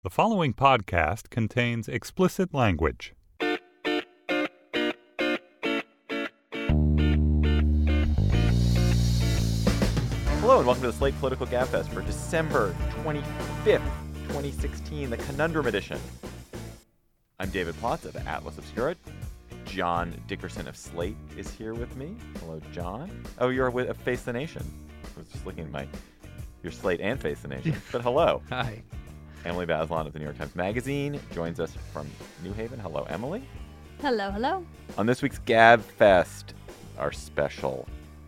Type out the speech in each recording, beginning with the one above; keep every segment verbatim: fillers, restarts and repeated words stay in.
The following podcast contains explicit language. Hello and welcome to the Slate Political Gabfest for December twenty-fifth, twenty sixteen, the Conundrum Edition. I'm David Plotz of Atlas Obscura. John Dickerson of Slate is here with me. Hello, John. Oh, you're with uh, Face the Nation. I was just looking at my your Slate and Face the Nation. But hello. Hi. Emily Bazelon of the New York Times Magazine joins us from New Haven. Hello, Emily. Hello, hello. On this week's Gabfest, our special,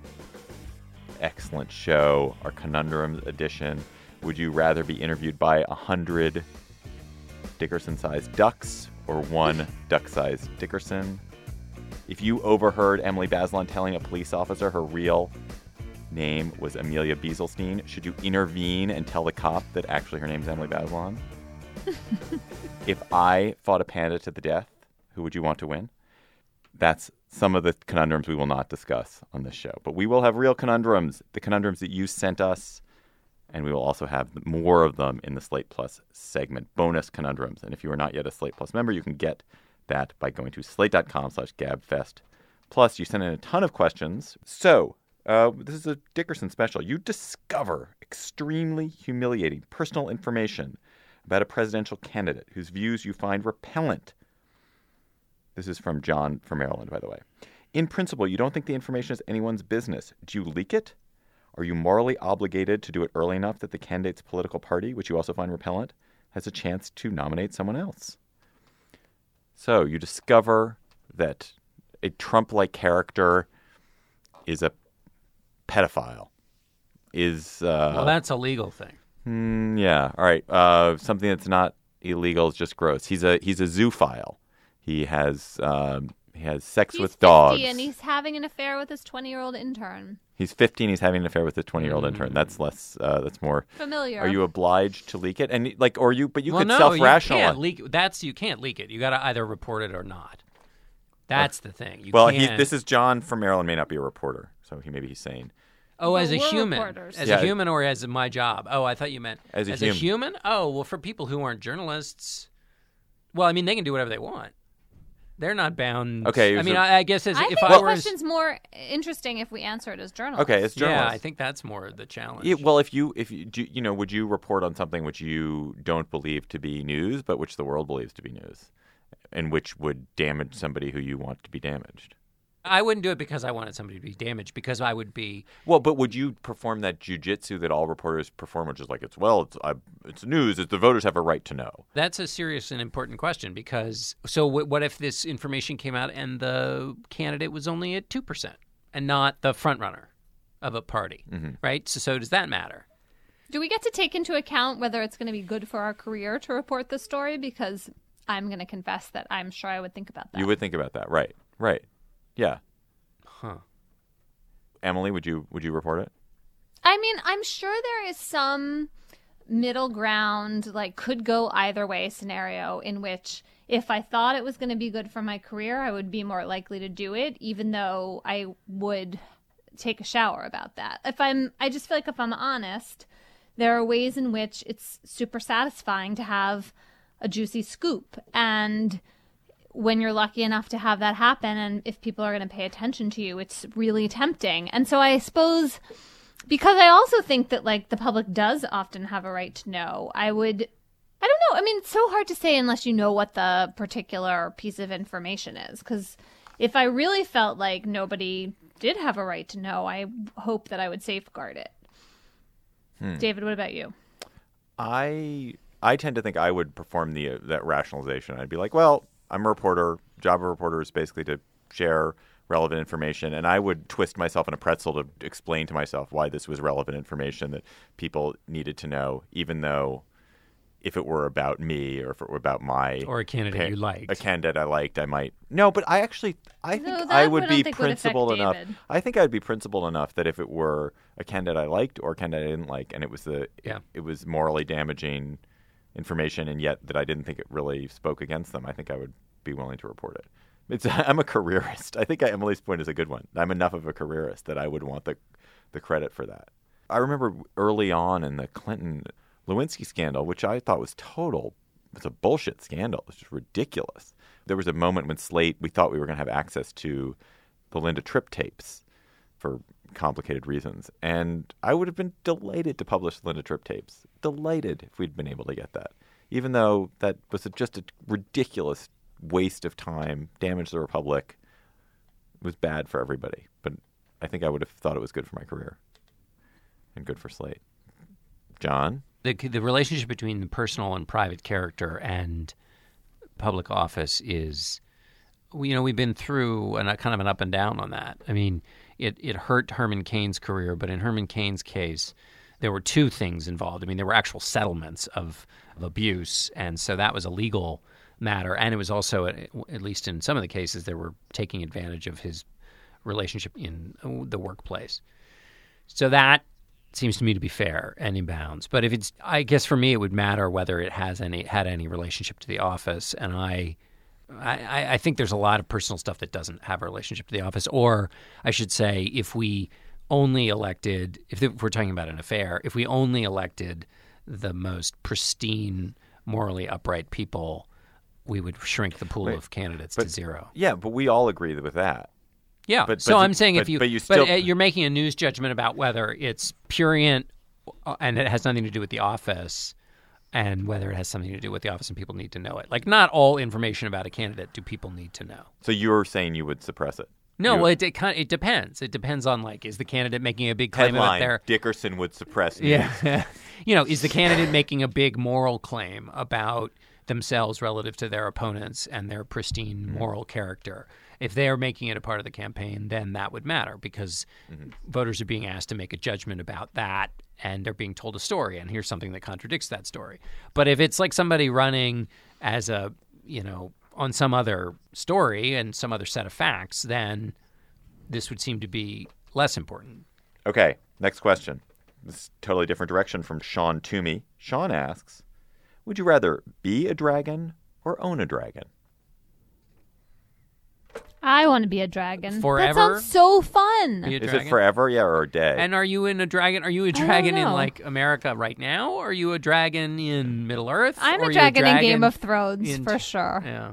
excellent show, our Conundrum edition. Would you rather be interviewed by a hundred Dickerson-sized ducks or one duck-sized Dickerson? If you overheard Emily Bazelon telling a police officer her real name was Amelia Bieselstein, should you intervene and tell the cop that actually her name is Emily Bazelon? If I fought a panda to the death, who would you want to win? That's some of the conundrums we will not discuss on this show. But we will have real conundrums, the conundrums that you sent us, and we will also have more of them in the Slate Plus segment, bonus conundrums. And if you are not yet a Slate Plus member, you can get that by going to slate.com slash gabfest. Plus, you sent in a ton of questions. So, uh, this is a Dickerson special. You discover extremely humiliating personal information about a presidential candidate whose views you find repellent. This is from John from Maryland, by the way. In principle, you don't think the information is anyone's business. Do you leak it? Are you morally obligated to do it early enough that the candidate's political party, which you also find repellent, has a chance to nominate someone else? So you discover that a Trump-like character is a pedophile. Is uh, well, that's a legal thing. Mm, yeah. All right. Uh, something that's not illegal is just gross. He's a he's a zoophile. He has um, he has sex he's with fifty dogs. And he's having an affair with his twenty-year-old intern. He's fifteen. He's having an affair with a twenty-year-old mm. intern. That's less. Uh, that's more familiar. Are you obliged to leak it? And like, or you? But you well, could no, self-rationalize. You can't leak. That's you can't leak it. You got to either report it or not. That's uh, the thing. You well, can't... he, this is John from Maryland. May not be a reporter, so he maybe he's saying. Oh, but as a human, reporters. as yeah. a human, or as my job. Oh, I thought you meant as a as human. a human. Oh, well, for people who aren't journalists, well, I mean, they can do whatever they want. They're not bound. Okay. I mean, a, I, I guess as I if think I the were question's more interesting if we answer it as journalists. Okay, as journalists. Yeah, I think that's more the challenge. Yeah, well, if you if you do, you know, would you report on something which you don't believe to be news, but which the world believes to be news, and which would damage somebody who you want to be damaged? I wouldn't do it because I wanted somebody to be damaged, because I would be... Well, but would you perform that jujitsu that all reporters perform, which is like, it's, well, it's, I, it's news, it's the voters have a right to know? That's a serious and important question, because... So w- what if this information came out and the candidate was only at two percent and not the front runner of a party, mm-hmm. right? So, so does that matter? Do we get to take into account whether it's going to be good for our career to report this story? Because I'm going to confess that I'm sure I would think about that. You would think about that, right, right. Yeah. Huh. Emily, would you would you report it? I mean, I'm sure there is some middle ground, like could go either way scenario in which if I thought it was going to be good for my career, I would be more likely to do it, even though I would take a shower about that. If I'm, I just feel like if I'm honest, there are ways in which it's super satisfying to have a juicy scoop. And when you're lucky enough to have that happen, and if people are going to pay attention to you, it's really tempting. And so I suppose, because I also think that like the public does often have a right to know, I would, I don't know. I mean, it's so hard to say unless you know what the particular piece of information is. Because if I really felt like nobody did have a right to know, I hope that I would safeguard it. Hmm. David, what about you? I I tend to think I would perform the uh, that rationalization. I'd be like, well, I'm a reporter. Job of a reporter is basically to share relevant information. And I would twist myself in a pretzel to explain to myself why this was relevant information that people needed to know, even though if it were about me or if it were about my... Or a candidate pa- you liked. A candidate I liked, I might... No, but I actually... I think no, I would I be think principled would enough... David. I think I'd be principled enough that if it were a candidate I liked or a candidate I didn't like, and it was the yeah. it, it was morally damaging information, and yet that I didn't think it really spoke against them, I think I would be willing to report it. It's, I'm a careerist. I think Emily's point is a good one. I'm enough of a careerist that I would want the the credit for that. I remember early on in the Clinton Lewinsky scandal, which I thought was total was a bullshit scandal. It's just ridiculous. There was a moment when Slate, we thought we were going to have access to the Linda Tripp tapes for complicated reasons. And I would have been delighted to publish Linda Tripp tapes. Delighted if we'd been able to get that. Even though that was just a ridiculous waste of time, damaged the Republic. It was bad for everybody. But I think I would have thought it was good for my career and good for Slate. John? The, the relationship between the personal and private character and public office is, you know, we've been through an, a kind of an up and down on that. I mean, it, it hurt Herman Cain's career, but in Herman Cain's case, there were two things involved. I mean, there were actual settlements of, of abuse, and so that was a legal matter. And it was also, at least in some of the cases, they were taking advantage of his relationship in the workplace. So that seems to me to be fair and in bounds. But if it's, I guess for me, it would matter whether it has any had any relationship to the office. And I, I, I think there's a lot of personal stuff that doesn't have a relationship to the office. Or I should say, if we only elected, if we're talking about an affair, if we only elected the most pristine, morally upright people, we would shrink the pool Wait, of candidates but, to zero. Yeah, but we all agree with that. Yeah. But, so but I'm you, saying but, if you, but, you still, but uh, you're making a news judgment about whether it's prurient and it has nothing to do with the office, and whether it has something to do with the office and people need to know it. Like, not all information about a candidate do people need to know. So you're saying you would suppress it? No, you, well, it, it kind of, it depends. It depends on, like, is the candidate making a big claim headline, about their Dickerson would suppress news. Yeah. You know, is the candidate making a big moral claim about themselves relative to their opponents and their pristine moral character? If they're making it a part of the campaign, then that would matter, because mm-hmm. voters are being asked to make a judgment about that, and they're being told a story, and here's something that contradicts that story. But if it's like somebody running as a, you know, on some other story and some other set of facts, then this would seem to be less important. Okay, next question. This is a totally different direction from Sean Toomey. Sean asks, would you rather be a dragon or own a dragon? I want to be a dragon. Forever? That sounds so fun. Be a Is dragon? it forever, yeah, or a day? And are you in a dragon? Are you a dragon in know. like America right now? Or are you a dragon in Middle Earth? I'm or a are you dragon, in dragon Game of Thrones, in- for sure. Yeah.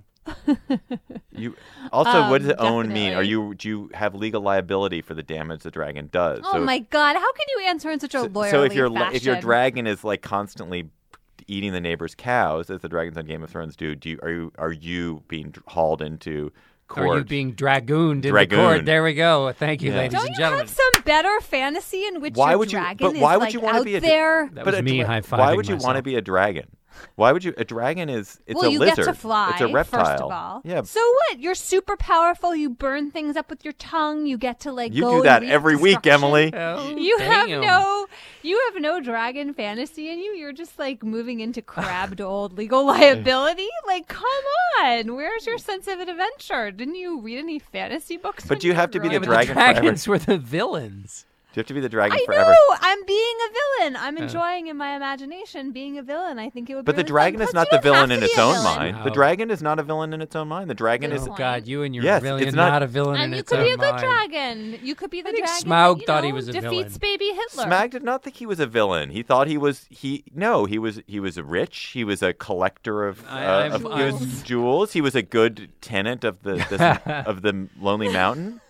You also, Um, what does it own mean? Are definitely. you do you have legal liability for the damage the dragon does? Oh so, my god, how can you answer in such a so, lawyerly so if your fashion? if your dragon is like constantly eating the neighbor's cows, as the dragons on Game of Thrones do, do you, are you are you being hauled into court? Are you being dragooned in Dragooned. the court? There we go. Thank you, Yeah. ladies Don't and you gentlemen. have some better fantasy in which Why your would you- dragon but why is would like you wanna out be a- there? That But was a me dra- high-fiving Why would you myself. want to be a dragon? Why would you? A dragon is it's well, a you lizard. get to fly. It's a reptile. First of all, Yeah. So what? You're super powerful. You burn things up with your tongue. You get to like You go do and that wreak every week, destruction. Emily. Oh, You have damn. no, you have no dragon fantasy in you. You're just like moving into crabbed old legal liability. Like, come on, where's your sense of adventure? Didn't you read any fantasy books? But when do you were have to be the Yeah, growing but up? the dragon forever. dragons were the villains. Do you have to be the dragon I forever? know. I'm being a villain. I'm enjoying in my imagination being a villain. I think it would. But be the really fun. dragon is Plus, not you the don't have villain to in be its a own villain. mind. No. The dragon is not a villain in its own mind. The dragon Good is Oh point. God, you and your Yes, villain, it's not, not- a villain And in you its could own be a good mind. dragon. You could be the I think dragon. Smaug that, you thought he know, was a defeats villain. baby Hitler. Smaug did not think he was a villain. He thought he was he no, he was he was rich. He was a collector of, I- uh, I've- of he was Jewels. jewels. He was a good tenant of the this, of the Lonely Mountain.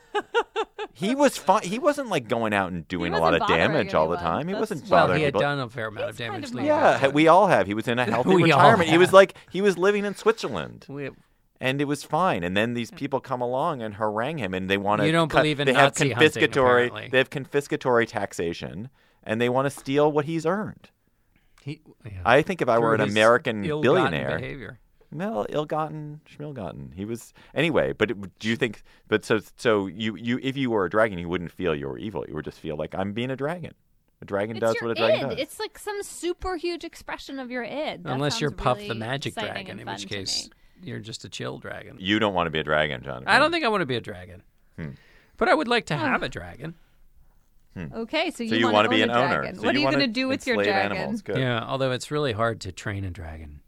He was fine. He wasn't like going out and doing a lot wasn't of bothering damage all the anyone. time. He That's wasn't true. Well, bothering he had people. done a fair amount of He's kind damage. of leading Yeah, up to it. we all have. He was in a healthy We all retirement. He was have. like he was living in Switzerland. We- And it was fine. And then these people come along and harangue him, and they want to. You don't believe in They have Nazi hunting, confiscatory. apparently. They have confiscatory taxation, and they want to steal what he's earned. he, yeah. I think if I were an Through his American ill-gotten billionaire, behavior. well, ill-gotten, schmilgotten. He was anyway. But it, do you think? But so so you you if you were a dragon, you wouldn't feel you were evil. You would just feel like I'm being a dragon. A dragon It's does your what a dragon id. does. It's like some super huge expression of your id. That Unless you're sounds Puff really the Magic exciting Dragon, and in fun which to case me. you're just a chill dragon. You don't want to be a dragon, John. I don't think I want to be a dragon. Hmm. But I would like to have a dragon. Okay, so you, So you want want to to be own an a owner. dragon. So What are you want going to to do with your enslave dragon? Animals. Good. Yeah, although it's really hard to train a dragon.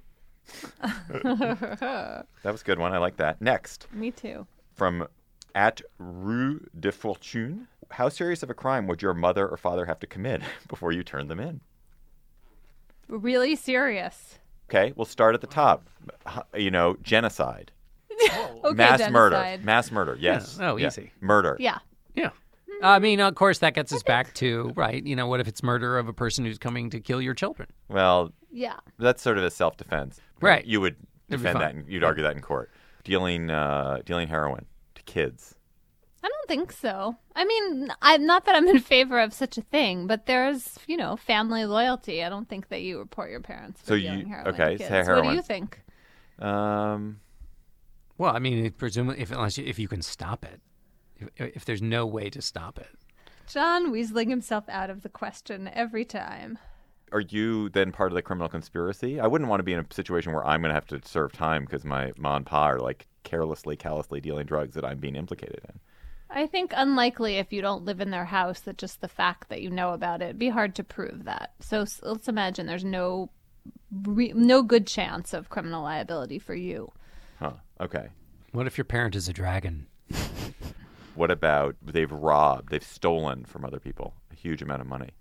That was a good one. I like that. Next. Me too. From at Rue de Fortune. How serious of a crime would your mother or father have to commit before you turn them in? Really serious. Okay, we'll start at the top. H- You know, genocide. Okay, Mass genocide. murder. Mass murder, yes. Yeah. Oh, Yeah. easy. Murder. Yeah. Yeah. I mean, of course, that gets us back to, right, you know, what if it's murder of a person who's coming to kill your children? Well, Yeah. that's sort of a self-defense. Right. You would It'd be defend that, fine. and you'd argue that in court. Dealing, uh, dealing heroin to kids. I don't think so. I mean, I'm not that I'm in favor of such a thing, but there's, you know, family loyalty. I don't think that you report your parents for So dealing you- heroin okay, to say kids. What do heroin. you think? Um, Well, I mean, presumably, if, unless you, if you can stop it, if, if there's no way to stop it. John weaseling himself out of the question every time. are you then part of the criminal conspiracy? I wouldn't want to be in a situation where I'm going to have to serve time because my mom and pa are like carelessly, callously dealing drugs that I'm being implicated in. I think unlikely if you don't live in their house that just the fact that you know about it, it'd be hard to prove that. So s- let's imagine there's no re- no good chance of criminal liability for you. Huh. Okay. What if your parent is a dragon? What about they've robbed, they've stolen from other people a huge amount of money?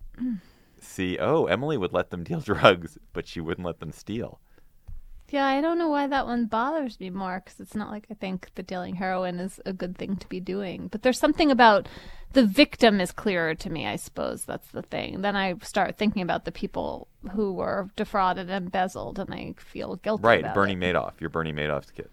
See, oh, Emily would let them deal drugs, but she wouldn't let them steal. Yeah, I don't know why that one bothers me more, because it's not like I think that dealing heroin is a good thing to be doing. But there's something about the victim is clearer to me, I suppose. That's the thing. Then I start thinking about the people who were defrauded and embezzled, and I feel guilty Right, about Bernie it. Madoff. You're Bernie Madoff's kids.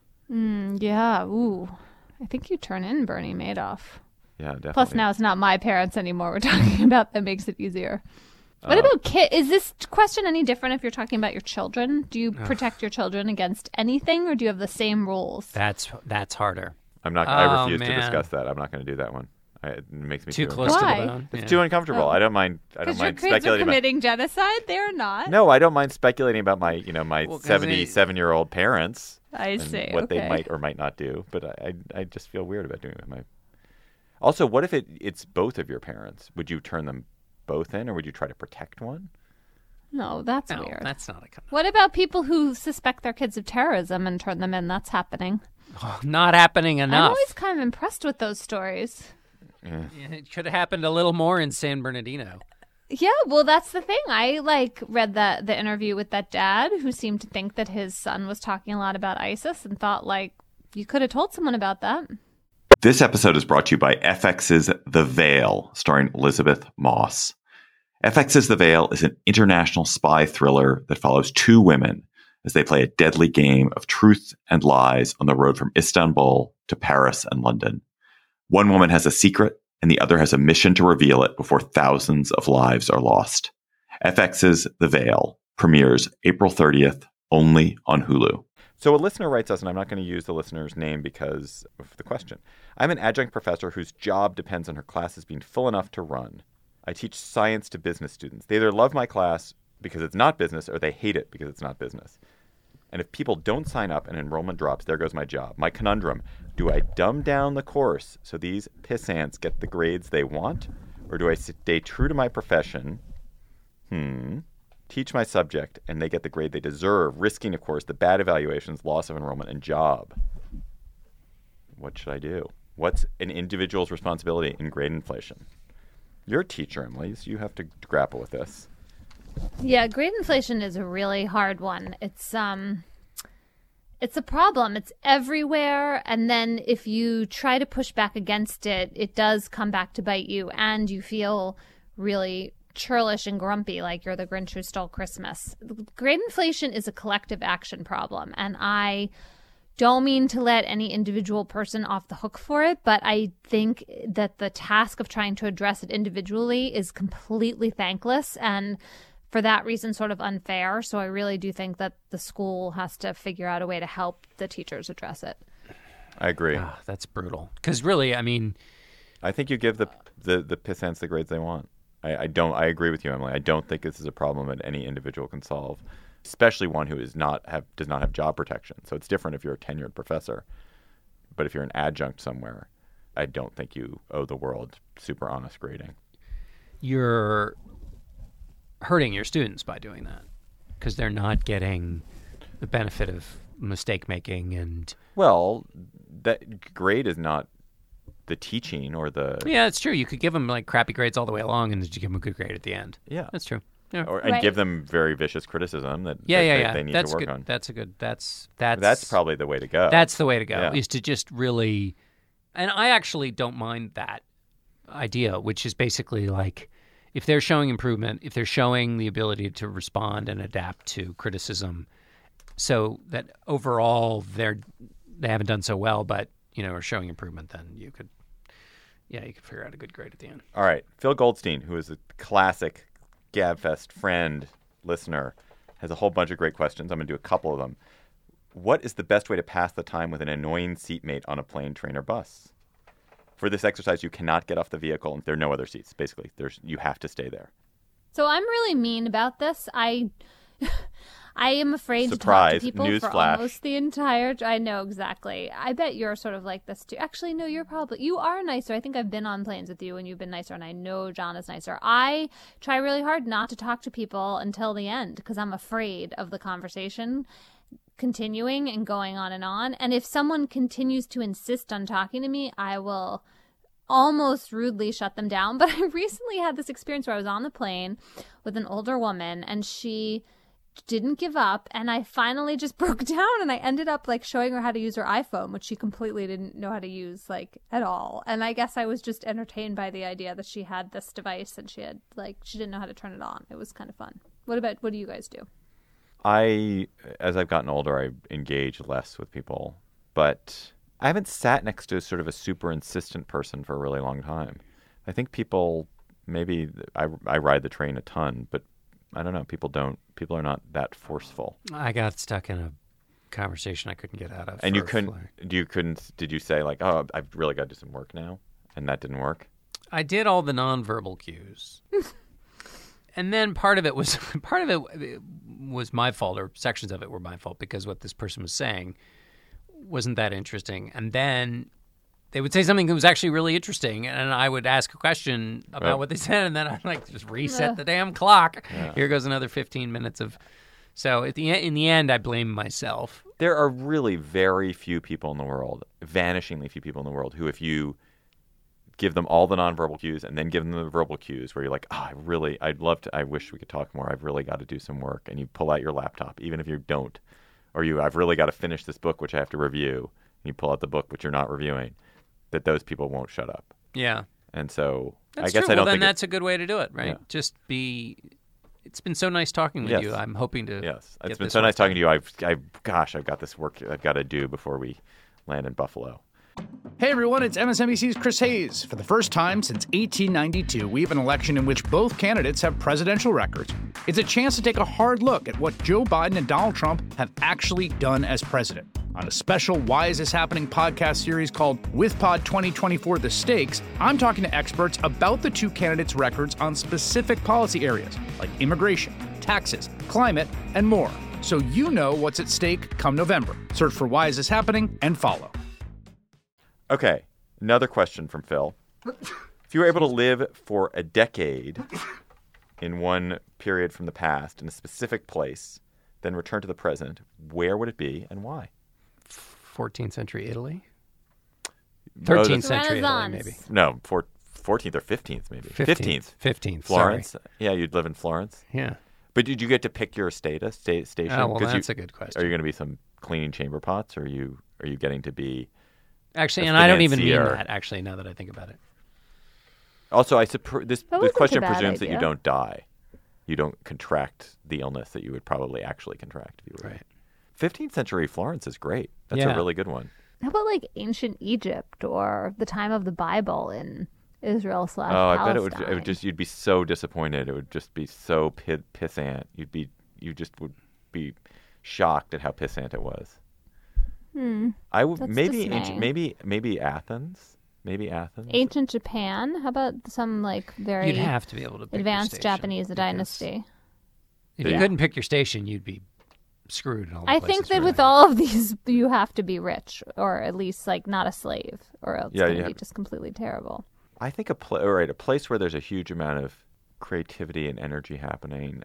Mm, yeah, ooh. I think you turn in Bernie Madoff. Yeah, definitely. Plus, now it's not my parents anymore we're talking about. That makes it easier. What Uh, about kid? Is this question any different if you're talking about your children? Do you protect your children against anything, or do you have the same rules? That's that's harder. I'm not. I Oh, refuse to man. discuss that. I'm not going to do that one. I, it makes me Too too close uncomfortable. to Why? the bone. It's Yeah. too uncomfortable. Oh. I don't mind. I don't Because your mind kids are speculating about. committing genocide. They're not. No, I don't mind speculating about my, you know, my Well, 'cause seventy-seven-year-old parents I and see. what okay. they might or might not do. But I, I, I just feel weird about doing it with my. Also, what if it, it's both of your parents? Would you turn them both in, or would you try to protect one? No, that's No, weird. that's not a con- What about people who suspect their kids of terrorism and turn them in? That's happening. oh, not happening I'm enough. always kind of impressed with those stories. Yeah, it could have happened a little more in San Bernardino. Yeah, well, that's the thing. I like read that the interview with that dad who seemed to think that his son was talking a lot about ISIS and thought like you could have told someone about that. This episode is brought to you by F X's The Veil, starring Elizabeth Moss. F X's The Veil is an international spy thriller that follows two women as they play a deadly game of truth and lies on the road from Istanbul to Paris and London. One woman has a secret, and the other has a mission to reveal it before thousands of lives are lost. F X's The Veil premieres April thirtieth, only on Hulu. So a listener writes us, and I'm not going to use the listener's name because of the question. I'm an adjunct professor whose job depends on her classes being full enough to run. I teach science to business students. They either love my class because it's not business, or they hate it because it's not business. And if people don't sign up and enrollment drops, there goes my job. My conundrum, do I dumb down the course so these pissants get the grades they want? Or do I stay true to my profession, hmm, teach my subject, and they get the grade they deserve, risking, of course, the bad evaluations, loss of enrollment, and job? What should I do? What's an individual's responsibility in grade inflation? You're a teacher, Emily, so you have to grapple with this. Yeah, grade inflation is a really hard one. It's um it's a problem. It's everywhere, and then if you try to push back against it, it does come back to bite you, and you feel really churlish and grumpy like you're the Grinch who stole Christmas. Grade inflation is a collective action problem, and I don't mean to let any individual person off the hook for it, but I think that the task of trying to address it individually is completely thankless and for that reason sort of unfair. So I really do think that the school has to figure out a way to help the teachers address it. I agree. Ah, that's brutal. Because really, I mean, I think you give the the, the pissants the grades they want. I, I don't. I agree with you, Emily. I don't think this is a problem that any individual can solve, especially one who is not have does not have job protection. So it's different if you're a tenured professor, but if you're an adjunct somewhere, I don't think you owe the world super honest grading. you're hurting your students by doing that because they're not getting the benefit of mistake making and Well, that grade is not the teaching or the yeah, it's true. You could give them like crappy grades all the way along, and you give them a good grade at the end. yeah. That's true. Yeah. or, and Right. give them very vicious criticism that, Yeah, that yeah, they, yeah. they need that's to work good. on. That's a good. That's that's That's probably the way to go. That's the way to go. Yeah. Is to just really, and I actually don't mind that idea, which is basically like, if they're showing improvement, if they're showing the ability to respond and adapt to criticism, so that overall they're they haven't done so well, but you know are showing improvement, then you could, yeah, you could figure out a good grade at the end. All right. Phil Goldstein, who is a classic GabFest friend, listener, has a whole bunch of great questions. I'm going to do a couple of them. What is the best way to pass the time with an annoying seatmate on a plane, train, or bus? For this exercise, you cannot get off the vehicle, and there are no other seats. Basically, there's you have to stay there. So I'm really mean about this. I I am afraid Surprise. to talk to people for Newsflash. almost the entire. I know exactly. I bet you're sort of like this too. Actually, no, you're probably you are nicer. I think I've been on planes with you, and you've been nicer, and I know John is nicer. I try really hard not to talk to people until the end because I'm afraid of the conversation continuing and going on and on. And if someone continues to insist on talking to me, I will almost rudely shut them down. But I recently had this experience where I was on the plane with an older woman and she didn't give up, and I finally just broke down, and I ended up like showing her how to use her iPhone, which she completely didn't know how to use like at all. And I guess I was just entertained by the idea that she had this device and she had like she didn't know how to turn it on. It was kind of fun. What about what do you guys do? I, as I've gotten older, I engage less with people, but I haven't sat next to sort of a super insistent person for a really long time. I think people, maybe I, I ride the train a ton, but I don't know. People don't, people are not that forceful. I got stuck in a conversation I couldn't get out of. And you for- couldn't, for- you couldn't, did you say like, oh, I've really got to do some work now? And that didn't work? I did all the nonverbal cues. And then part of it was part of it was my fault, or sections of it were my fault, because what this person was saying wasn't that interesting. And then they would say something that was actually really interesting, and I would ask a question about Right. what they said, and then I'd like just reset the damn clock. Yeah. Here goes another fifteen minutes of. So at the en- in the end, I blame myself. There are really very few people in the world, vanishingly few people in the world, who if you give them all the nonverbal cues and then give them the verbal cues where you're like, oh, I really, I'd love to, I wish we could talk more. I've really got to do some work. And you pull out your laptop, even if you don't, or you, I've really got to finish this book, which I have to review. And you pull out the book, which you're not reviewing, that those people won't shut up. Yeah, And so that's I guess true. I don't well, then think it- that's a good way to do it, right? Yeah. Just be. It's been so nice talking with Yes. you. I'm hoping to. yes, get it's been this so work nice talking done. to you. I've, I've, gosh, I've got this work I've got to do before we land in Buffalo. Hey everyone, it's M S N B C's Chris Hayes. For the first time since eighteen ninety-two, we have an election in which both candidates have presidential records. It's a chance to take a hard look at what Joe Biden and Donald Trump have actually done as president. On a special Why Is This Happening podcast series called WithPod twenty twenty-four The Stakes, I'm talking to experts about the two candidates' records on specific policy areas like immigration, taxes, climate, and more. So you know what's at stake come November. Search for Why Is This Happening and follow. Okay, another question from Phil. If you were able to live for a decade in one period from the past in a specific place, then return to the present, where would it be and why? fourteenth century Italy. Oh, thirteenth that's- century Italy, Renaissance. maybe. No, four, fourteenth or fifteenth, maybe. fifteenth. fifteenth. Florence. Sorry. Yeah, you'd live in Florence. Yeah. But did you get to pick your status, sta- station? Oh, well, 'Cause that's you, a good question. Are you going to be some cleaning chamber pots, or are you are you getting to be? Actually, a and I don't even mean financier? that, actually, now that I think about it. Also, I suppose this, That this wasn't question a bad presumes that you idea. don't die. You don't contract the illness that you would probably actually contract if you were. Right. fifteenth century Florence is great. That's Yeah. a really good one. How about like ancient Egypt or the time of the Bible in Israel slash Oh, I bet Palestine? it would. It would just. You'd be so disappointed. It would just be so pi- pissant. You'd be. You just would be shocked at how pissant it was. Hmm. I would That's maybe dismaying. ancient, maybe maybe Athens. Maybe Athens. Ancient Japan. How about some like very You'd have to be able to pick your advanced station, Japanese because dynasty? If you Yeah. couldn't pick your station, you'd be screwed in all the I places think that where with they- all of these, you have to be rich, or at least like not a slave, or else Yeah, it's going to yeah. be just completely terrible. I think a pla- all right, a place where there's a huge amount of creativity and energy happening.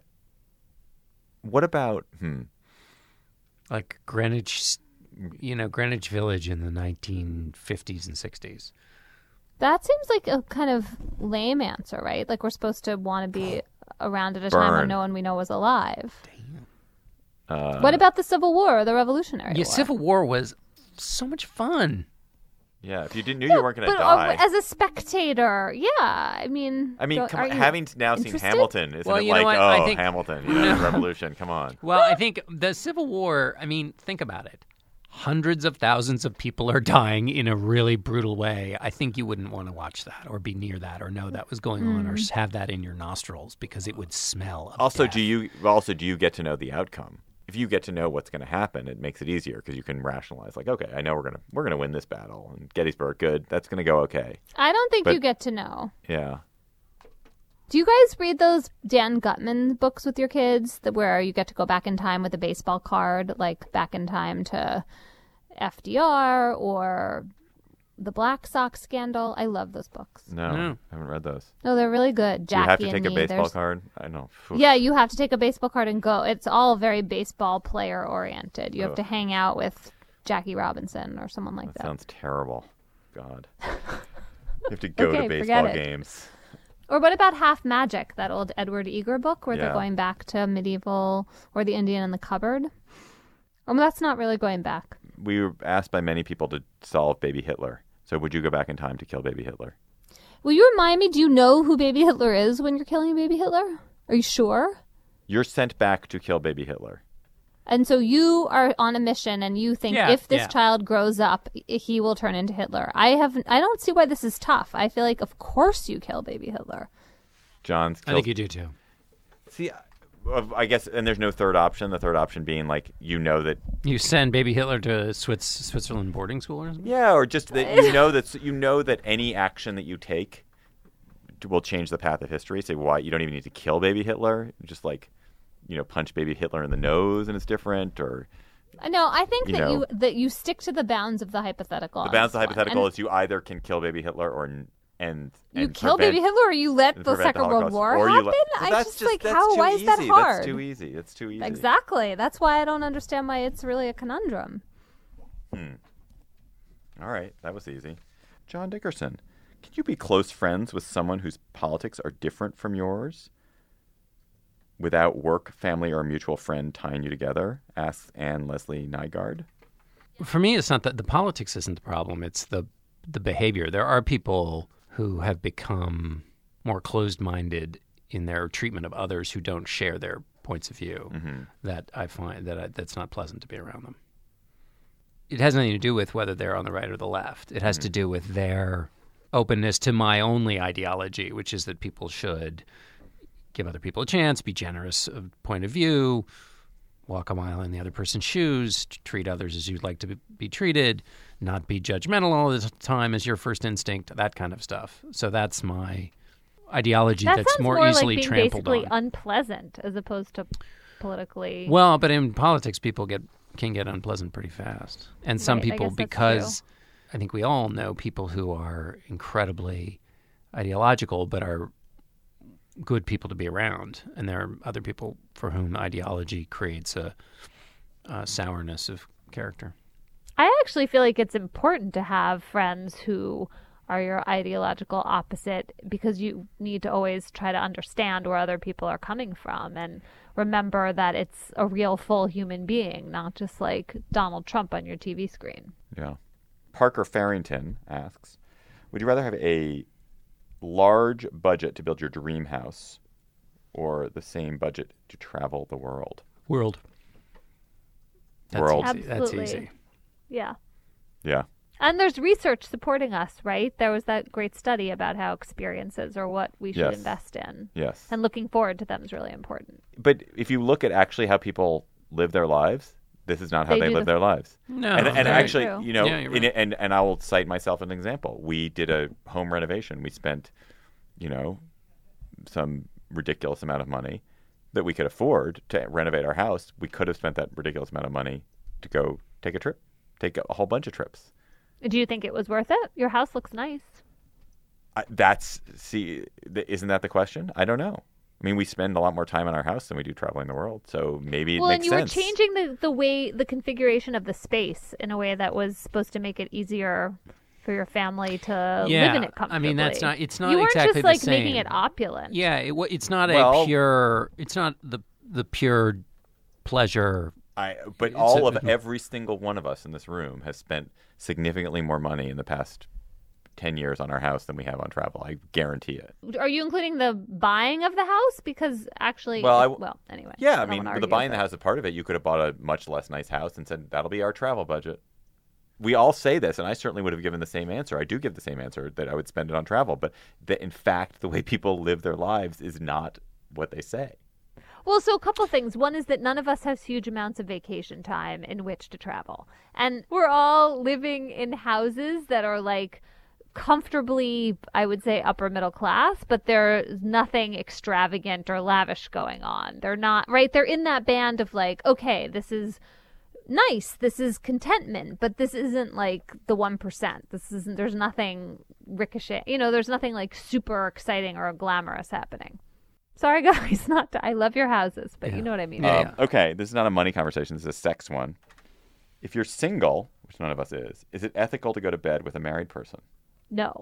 What about hmm? like Greenwich, you know, Greenwich Village in the nineteen fifties and sixties. That seems like a kind of lame answer, right? Like we're supposed to want to be around at a time Burn. when no one we know was alive. Uh, What about the Civil War or the Revolutionary Yeah, War? Civil War was so much fun. yeah, if you didn't knew you weren't going to But uh, die. as a spectator, yeah, I mean, I mean, go- come are on, you having now seen interested? Hamilton, isn't Well, it you know like, what? oh, I think- Hamilton, you know, revolution, come on. Well, I think the Civil War, I mean, think about it. Hundreds of thousands of people are dying in a really brutal way. I think you wouldn't want to watch that or be near that or know that was going on or Mm. have that in your nostrils because it would smell of Also, death. do you also do you get to know the outcome? If you get to know what's going to happen, it makes it easier because you can rationalize, like, okay, I know we're gonna we're gonna win this battle, and Gettysburg, good, that's going to go okay. I don't think But- you get to know. Yeah, Do you guys read those Dan Gutman books with your kids that where you get to go back in time with a baseball card, like back in time to F D R or the Black Sox scandal? I love those books. no, No. I haven't read those. No, they're really good. Do you Jackie have to and take a Me, baseball there's- card? I know. Phew. Yeah, you have to take a baseball card and go. It's all very baseball player oriented. You have Ugh. to hang out with Jackie Robinson or someone like That that. sounds terrible. God, you have to go Okay, to forget baseball it. games. Or what about Half Magic, that old Edward Eager book where Yeah. they're going back to medieval or the Indian in the cupboard? Well, that's not really going back. We were asked by many people to solve Baby Hitler. So would you go back in time to kill Baby Hitler? Will you remind me, do you know who Baby Hitler is when you're killing Baby Hitler? Are you sure? You're sent back to kill Baby Hitler. And so you are on a mission and you think Yeah, if this yeah. child grows up, i- he will turn into Hitler. I have I don't see why this is tough. I feel like of course you kill Baby Hitler. John's I kills think you do too. See, I- I guess, and there's no third option. The third option being like, you know that, You send baby Hitler to Swiss, Switzerland boarding school or something? yeah, or just that you know that you know that any action that you take will change the path of history. Say, why you don't even need to kill Baby Hitler, just like, you know, punch Baby Hitler in the nose and it's different, or No, I think You that know. you that you stick to the bounds of the hypothetical. the on bounds of this the one. hypothetical And is you either can kill Baby Hitler or n- and you and kill prevent- Baby Hitler, or you let and the prevent Second World Holocaust. War Or you happen. let- Well, I that's just, just like that's how. too Why is that easy. hard? That's too easy. It's too easy. Exactly. That's why I don't understand why it's really a conundrum. All right, that was easy. John Dickerson, can you be close friends with someone whose politics are different from yours without work, family, or a mutual friend tying you together? Asks Anne Leslie Nygaard. For me, it's not that the politics isn't the problem. It's the the behavior. There are people who have become more closed-minded in their treatment of others who don't share their points of view. That I find that I, that's not pleasant to be around them. It has nothing to do with whether they're on the right or the left. It has to do with their openness to my only ideology, which is that people should give other people a chance, be generous of point of view, walk a mile in the other person's shoes, t- treat others as you'd like to be, be treated, not be judgmental all the time as your first instinct, that kind of stuff. So that's my ideology That that's sounds more, more easily like being trampled basically on. unpleasant as opposed to politically. Well, but in politics, people get can get unpleasant pretty fast. And some Right, I people, guess that's because I think we all know people who are incredibly ideological but are good people to be around. And there are other people for whom ideology creates a, a sourness of character. I actually feel like it's important to have friends who are your ideological opposite because you need to always try to understand where other people are coming from and remember that it's a real full human being, not just like Donald Trump on your T V screen. Yeah. Parker Farrington asks, would you rather have a large budget to build your dream house or the same budget to travel the world? World. That's World. Easy. That's Absolutely. easy. Yeah. Yeah. And there's research supporting us, right? There was that great study about how experiences are what we should Yes. invest in. Yes. And looking forward to them is really important. But if you look at actually how people live their lives, this is not how They they, do live the- their lives. No. and and very- actually, true. you know, Yeah, you're in, right. and and I will cite myself as an example. We did a home renovation. We spent, you know, some ridiculous amount of money that we could afford to renovate our house. We could have spent that ridiculous amount of money to go take a trip, take a whole bunch of trips. Do you think it was worth it? Your house looks nice. I, that's see, th- isn't that the question? I don't know. I mean, we spend a lot more time in our house than we do traveling the world, so maybe it Well, and makes you sense. were changing the, the way, the configuration of the space in a way that was supposed to make it easier for your family to Yeah, live in it comfortably. I mean, that's not- it's not You weren't exactly just the like same. making it opulent. Yeah, it, wa- it's not Well- a pure. It's not the the pure pleasure. I, but It's all a- of every single one of us in this room has spent significantly more money in the past ten years on our house than we have on travel. I guarantee it. Are you including the buying of the house? Because actually, Well, I- well, anyway. Yeah, I don't mean, wanna the argue, buying the but- house is part of it. You could have bought a much less nice house and said, that'll be our travel budget. We all say this, and I certainly would have given the same answer. I do give the same answer, that I would spend it on travel. But that, in fact, the way people live their lives is not what they say. Well, so a couple things. One is that none of us has huge amounts of vacation time in which to travel. And we're all living in houses that are like comfortably, I would say, upper middle class, but there's nothing extravagant or lavish going on. They're not, right? They're in that band of like, okay, this is nice. This is contentment, but this isn't like the one percent. This isn't, there's nothing ricochet, you know, there's nothing like super exciting or glamorous happening. Sorry, guys, not to, I love your houses, but you know what I mean. Yeah, Um, okay, this is not a money conversation. This is a sex one. If you're single, which none of us is, is it ethical to go to bed with a married person? No.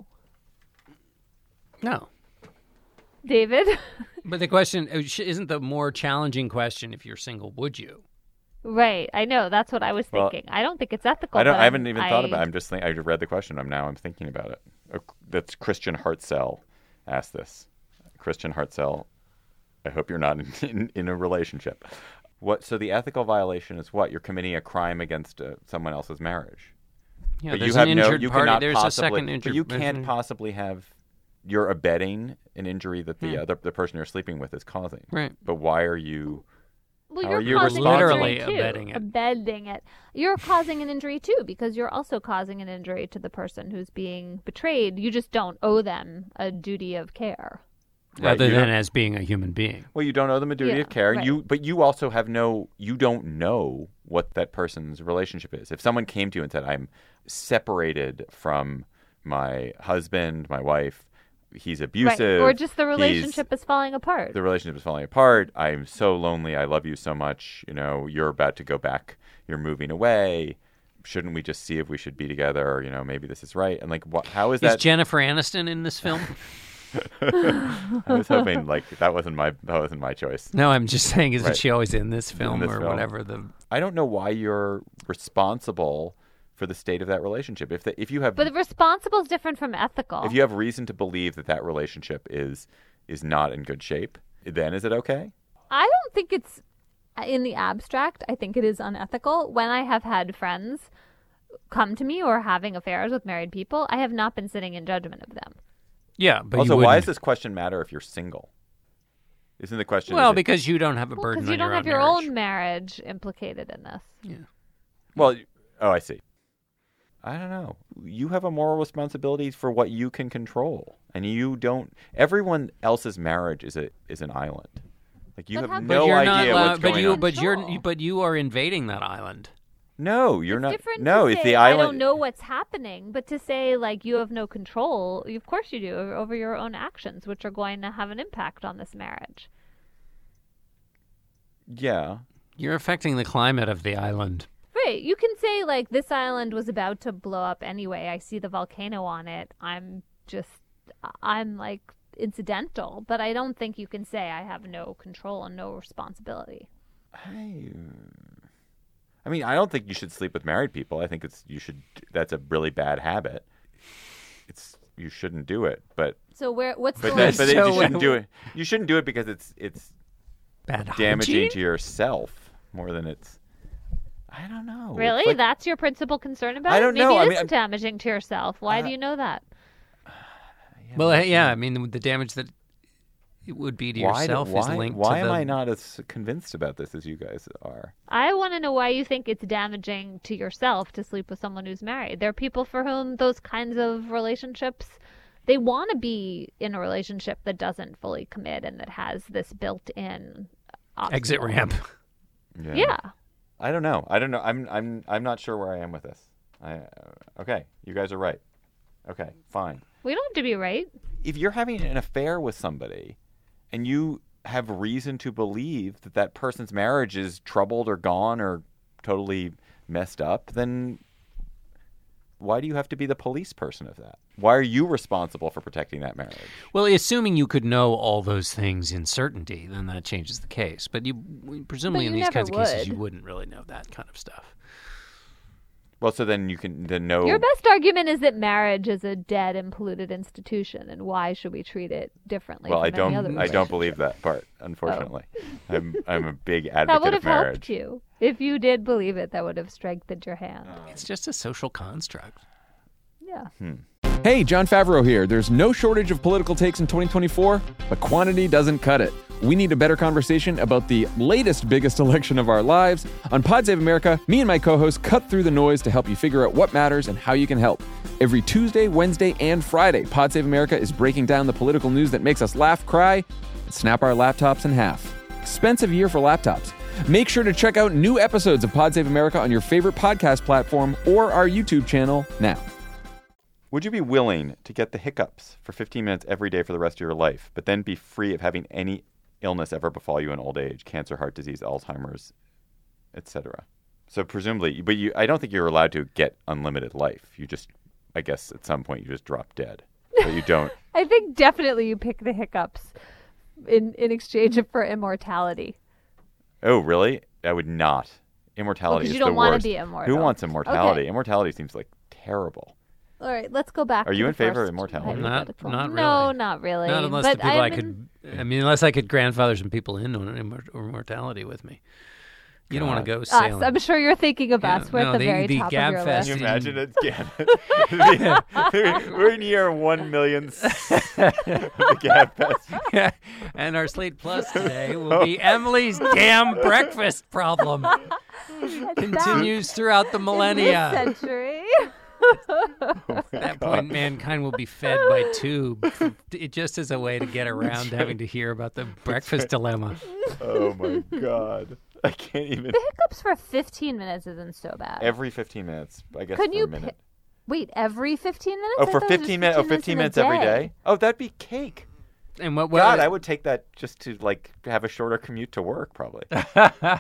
No. David? But the question uh, sh- isn't the more challenging question. If you're single, would you? Right. I know. That's what I was Well, thinking. I don't think it's ethical. I don't. but I haven't I'm- even thought I- about it. I'm just think, I read the question. I'm now I'm thinking about it. Uh, That's Christian Hartzell asked this. Christian Hartzell, I hope you're not in, in, in a relationship. What? So the ethical violation is what? You're committing a crime against uh, someone else's marriage. Yeah, but there's you have an no. injured You party. cannot There's possibly. a second injured. But you can't person. possibly have. You're abetting an injury that the Yeah. other the person you're sleeping with is causing. Right. But why are you? Well, How you're are you causing responsible? an injury Literally too. abetting it. Abetting it. You're causing an injury too because you're also causing an injury to the person who's being betrayed. You just don't owe them a duty of care. Right, Other you than don't- as being a human being. Well, you don't owe them a duty Yeah, of care. right. You, but you also have no. You don't know what that person's relationship is. If someone came to you and said, "I'm separated from my husband, my wife. He's abusive," Right. Or just the he's- relationship is falling apart. the relationship is falling apart. I'm so lonely. I love you so much. You know, you're about to go back. You're moving away. Shouldn't we just see if we should be together? Or, you know, maybe this is right. And like, what? How is Is that? Jennifer Aniston in this film? I was hoping like that wasn't my that wasn't my choice. No, I'm just saying, isn't Right. she always in this film this or film. whatever? The I don't know why you're responsible for the state of that relationship. If the, if you have But responsible is different from ethical. if you have reason to believe that that relationship is is not in good shape, then is it okay? I don't think it's in the abstract. I think it is unethical. When I have had friends come to me or having affairs with married people, I have not been sitting in judgment of them. yeah, but also, you why wouldn't- does this question matter if you're single? Isn't the question? Well, is it- because you don't have a Well, burden because you on don't your have own your marriage. own marriage implicated in this. well, oh, I see. I don't know. You have a moral responsibility for what you can control, and you don't. Everyone else's marriage is a is an island. Like you But how have can- But no you're idea not what's allowed. But going you, on. but you're, Control. but you are invading that island. No, you're It's not. different No, to it's say, the island. I don't know what's happening, but to say like you have no control, of course you do over, over your own actions, which are going to have an impact on this marriage. Yeah. You're affecting the climate of the island. Right. You can say like this island was about to blow up anyway. I see the volcano on it. I'm just I'm like incidental, but I don't think you can say I have no control and no responsibility. I, I mean, I don't think you should sleep with married people. I think it's you should. That's a really bad habit. It's you shouldn't do it. But So where what's but, the that, but So you shouldn't what- do it. You shouldn't do it because it's it's Bad damaging hygiene? to yourself more than it's. I don't know. It's Really? like- That's your principal concern about I it? don't Maybe know. it I mean, isn't damaging to yourself. Why do Uh, you know that? Well, uh, yeah. I mean, the damage that it would be to why, yourself why, is linked why to am the. I not as convinced about this as you guys are? I want to know why you think it's damaging to yourself to sleep with someone who's married. There are people for whom those kinds of relationships, they want to be in a relationship that doesn't fully commit and that has this built-in Exit obstacle. ramp. Yeah. I don't know. I don't know. I'm I'm I'm not sure where I am with this. I, uh, okay, you guys are right. Okay, fine. We don't have to be right. If you're having an affair with somebody and you have reason to believe that that person's marriage is troubled or gone or totally messed up, then Why do you have to be the police person of that? Why are you responsible for protecting that marriage? Well, assuming you could know all those things in certainty, then that changes the case. But you presumably But you in these never kinds of cases, would. you wouldn't really know that kind of stuff. Well, so then you can then know. Your best argument is that marriage is a dead and polluted institution, and why should we treat it differently Well, from I don't. any other I don't relationship? believe that part. Unfortunately, I'm. I'm a big That advocate would of have marriage. helped you. If you did believe it, that would have strengthened your hand. It's just a social construct. Yeah. Hey, John Favreau here. There's no shortage of political takes in twenty twenty-four, but quantity doesn't cut it. We need a better conversation about the latest biggest election of our lives. On Pod Save America, me and my co-hosts cut through the noise to help you figure out what matters and how you can help. Every Tuesday, Wednesday, and Friday, Pod Save America is breaking down the political news that makes us laugh, cry, and snap our laptops in half. Expensive year for laptops. Make sure to check out new episodes of Pod Save America on your favorite podcast platform or our YouTube channel now. Would you be willing to get the hiccups for fifteen minutes every day for the rest of your life, but then be free of having any illness ever befall you in old age, cancer, heart disease, Alzheimer's, et cetera? So presumably, but you, I don't think you're allowed to get unlimited life. You just, I guess, at some point you just drop dead. But you don't. I think definitely you pick the hiccups in, in exchange for immortality. Oh, really? I would not. Immortality 'cause is you don't the wanna worst. be immortal. Who wants immortality? Okay. Immortality seems like terrible. All right, let's go back. Are to you the in favor of first immortality? Not, hypothetical. not No, really. not really. Not unless but the people I'm I in- could. I mean, unless I could grandfather some people into an immor- immortality with me. You don't want to go us. sailing. I'm sure you're thinking of Yeah, us. We're no, at the, the- very the top Gab of your Fest list. Can you imagine it? Yeah. We're in year one million of the Gab Fest. And our Slate Plus today will be Emily's damn breakfast problem. Continues throughout the This millennia. century. At that point, mankind will be fed by tube, it just as a way to get around having to hear about the breakfast dilemma. Oh my God. I can't even. The hiccups for fifteen minutes isn't so bad. Every fifteen minutes, I guess. Could for you a minute. pi- Wait, every fifteen minutes? Oh, I for thought it was just fifteen minutes. Oh, fifteen in a minutes every day. day. Oh, that'd be cake. And what? what God, I would take that just to like have a shorter commute to work, probably. That's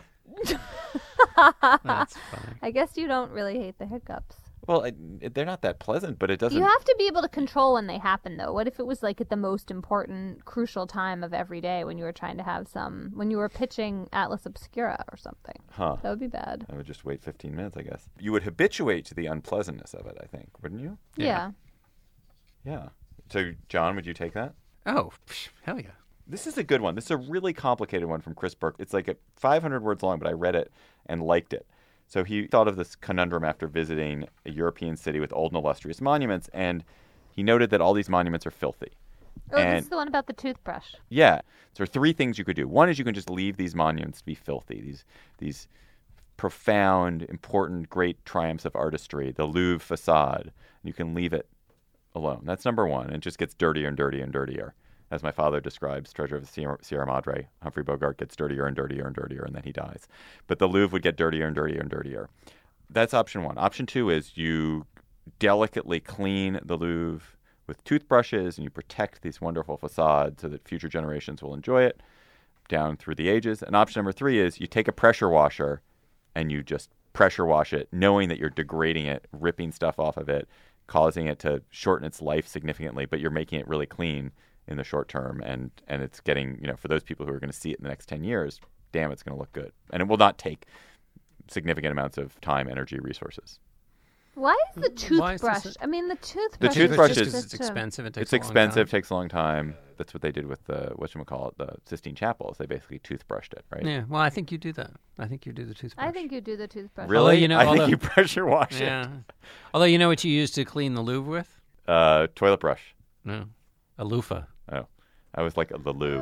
fine. I guess you don't really hate the hiccups. Well, I, they're not that pleasant, but it doesn't. You have to be able to control when they happen, though. What if it was like at the most important, crucial time of every day when you were trying to have some, when you were pitching Atlas Obscura or something? Huh. That would be bad. I would just wait fifteen minutes, I guess. You would habituate to the unpleasantness of it, I think, wouldn't you? Yeah. Yeah. So, John, would you take that? Oh, psh, hell yeah. This is a good one. This is a really complicated one from Chris Burke. It's like a five hundred words long, but I read it and liked it. So he thought of this conundrum after visiting a European city with old and illustrious monuments, and he noted that all these monuments are filthy. Oh, and this is the one about the toothbrush. yeah, so there are three things you could do. One is you can just leave these monuments to be filthy. These these profound, important, great triumphs of artistry, the Louvre facade. You can leave it alone. That's number one. It just gets dirtier and dirtier and dirtier. As my father describes, Treasure of the Sierra, Sierra Madre, Humphrey Bogart gets dirtier and dirtier and dirtier, and then he dies. But the Louvre would get dirtier and dirtier and dirtier. That's option one. Option two is you delicately clean the Louvre with toothbrushes, and you protect these wonderful facades so that future generations will enjoy it down through the ages. And option number three is you take a pressure washer and you just pressure wash it, knowing that you're degrading it, ripping stuff off of it, causing it to shorten its life significantly, but you're making it really clean in the short term, and and it's getting, you know, for those people who are going to see it in the next ten years, damn, it's going to look good. And it will not take significant amounts of time, energy, resources. Why is the Why is toothbrush? this a- I mean, the toothbrush. The toothbrush Just is- 'cause it's expensive. It takes It's a long expensive, time. takes a long time. That's what they did with the, whatchamacallit, the Sistine Chapels. They basically toothbrushed it, right? Yeah, well, I think you do that. I think you do the toothbrush. I think you do the toothbrush. Really? Although, you know, I although- think you pressure wash Yeah. Although, you know what you use to clean the Louvre with? it. Uh, toilet brush. No. A loofah. Oh, I was like the loo.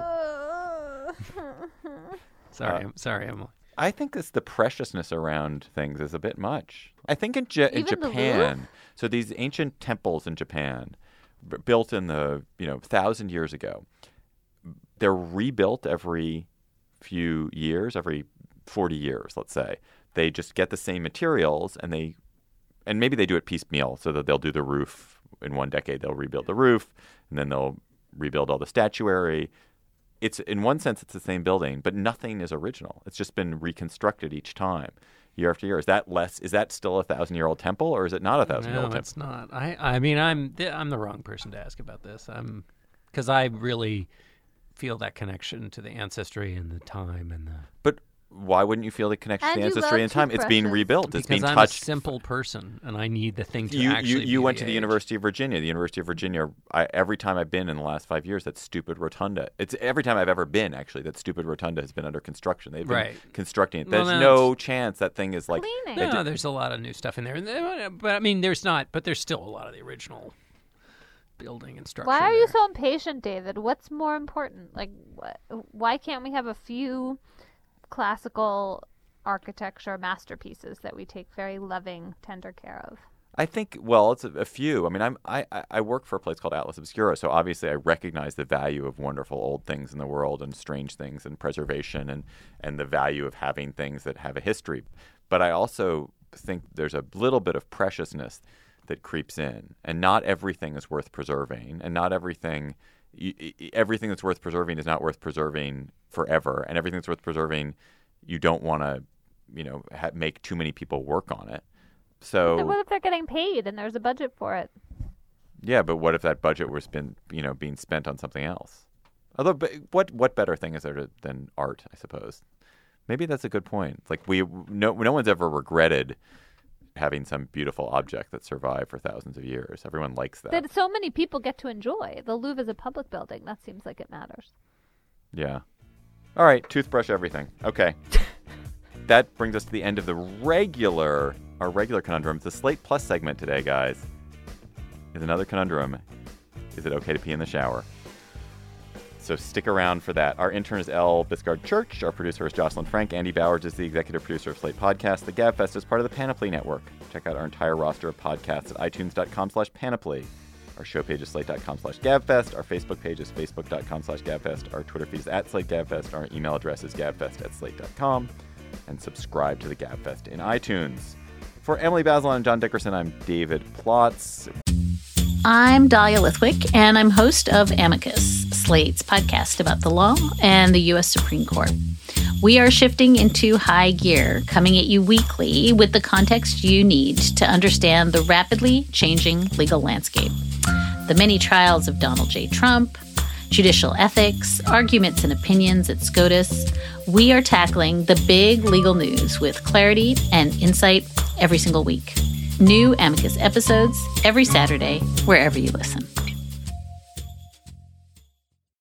Sorry, Uh, I'm sorry, Emily. I think it's the preciousness around things is a bit much. I think in, Ja- in Even the Japan, so these ancient temples in Japan, b- built in the you know thousand years ago, they're rebuilt every few years, every forty years, let's say. They just get the same materials, and they, and maybe they do it piecemeal, so that they'll do the roof in one decade. They'll rebuild the roof, and then they'll rebuild all the statuary. It's in one sense it's the same building, but nothing is original. It's just been reconstructed each time. year after year. Is that less? Is that still a thousand-year-old temple, or is it not a thousand-year-old No, temple? it's not. I, I mean, I'm I'm the wrong person to ask about this. I'm because I really feel that connection to the ancestry and the time and the. But why wouldn't you feel the connection And to you ancestry love and time? It's being toothbrushes. rebuilt. It's Because being I'm touched. a simple person, and I need the thing to You actually. you, be you went to the age. University of Virginia. The University of Virginia. I, every time I've been in the last five years, that stupid rotunda. It's every time I've ever been. Actually, that stupid rotunda has been under construction. They've been Right. constructing it. Well, There's no, no chance that thing is like. Cleaning. No, there's a lot of new stuff in there, And there- but I mean, there's not. But there's still a lot of the original building and structure. Why are you there. so impatient, David? What's more important? Like, wh- why can't we have a few classical architecture masterpieces that we take very loving, tender care of? I think, well, it's a, a few. I mean, I'm, I, I I work for a place called Atlas Obscura, so obviously I recognize the value of wonderful old things in the world and strange things and preservation and, and the value of having things that have a history. But I also think there's a little bit of preciousness that creeps in, and not everything is worth preserving, and not everything, y- y- everything that's worth preserving is not worth preserving forever, and everything that's worth preserving, you don't want to, you know, ha- make too many people work on it. So What if they're getting paid and there's a budget for it? yeah, but what if that budget was been, you know, being spent on something else? Although, but what what better thing is there to, than art? I suppose. Maybe that's a good point. Like we, no, no one's ever regretted having some beautiful object that survived for thousands of years. Everyone likes that. That so many people get to enjoy. The Louvre is a public building. That seems like it matters. Yeah. All right, toothbrush everything. Okay. That brings us to the end of the regular, our regular conundrum. The Slate Plus segment today, guys, is another conundrum. Is it okay to pee in the shower? So stick around for that. Our intern is Elle Biscard Church. Our producer is Jocelyn Frank. Andy Bowers is the executive producer of Slate Podcast. The GabFest is part of the Panoply Network. Check out our entire roster of podcasts at itunes.com slash panoply. Our show page is slate.com slash gabfest. Our Facebook page is facebook.com slash gabfest. Our Twitter feed is at slate gabfest. Our email address is gabfest at slate dot com. And subscribe to the GabFest in iTunes. For Emily Bazelon and John Dickerson, I'm David Plotz. I'm Dahlia Lithwick, and I'm host of Amicus, Slate's podcast about the law and the U S Supreme Court. We are shifting into high gear, coming at you weekly with the context you need to understand the rapidly changing legal landscape. The many trials of Donald J. Trump, judicial ethics, arguments and opinions at SCOTUS. We are tackling the big legal news with clarity and insight every single week. New Amicus episodes every Saturday, wherever you listen.